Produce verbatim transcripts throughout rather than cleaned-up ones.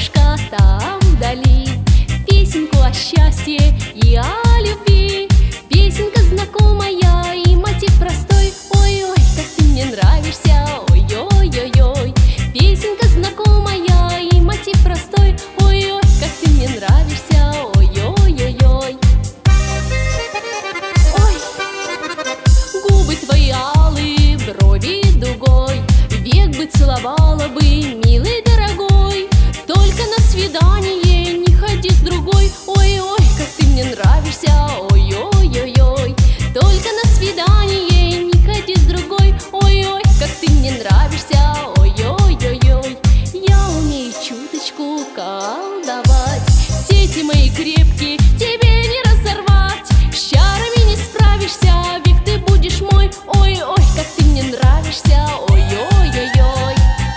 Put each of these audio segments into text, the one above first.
соловушка там вдали, песенку о счастье и о любви. Песенка знакомая и мотив простой. Ой-ой, как ты мне нравишься, ой-ой-ой-ой. Песенка знакомая и мотив простой. Ой-ой, как ты мне нравишься, ой-ой-ой-ой. Ой, губы твои алые, брови дугой, век бы целовала бы, милый дорогой. Только на свидание не ходи с другой. Ой-ой, как ты мне нравишься, ой-ой-ой-ой. Только на свидание не ходи с другой. Ой-ой, как ты мне нравишься, ой-ой-ой-ой. Я умею чуточку колдовать, сети мои крепкие тебе не разорвать. С чарами не справишься, век ты будешь мой. Ой-ой, как ты мне нравишься, ой-ой-ой-ой.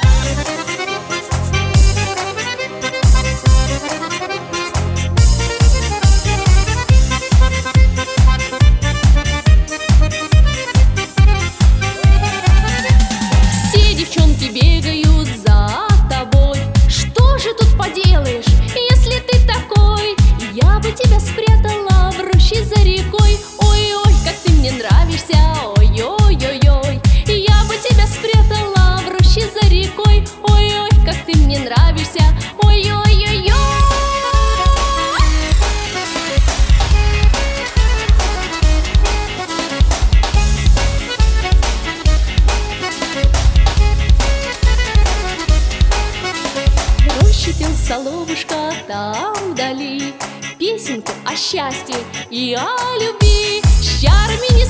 Все девчонки бегают за тобой. Что же тут поделаешь, если ты такой? Я бы тебя спрятала в роще за рекой. Ой-ой, как ты мне нравишься, ой-ой-ой-ой. Я бы тебя спрятала в роще за рекой. Ой-ой, как ты мне нравишься, ой-ой-ой-ой. В роще пел соловушка там вдали, песенку о счастье и о любви. С чарами не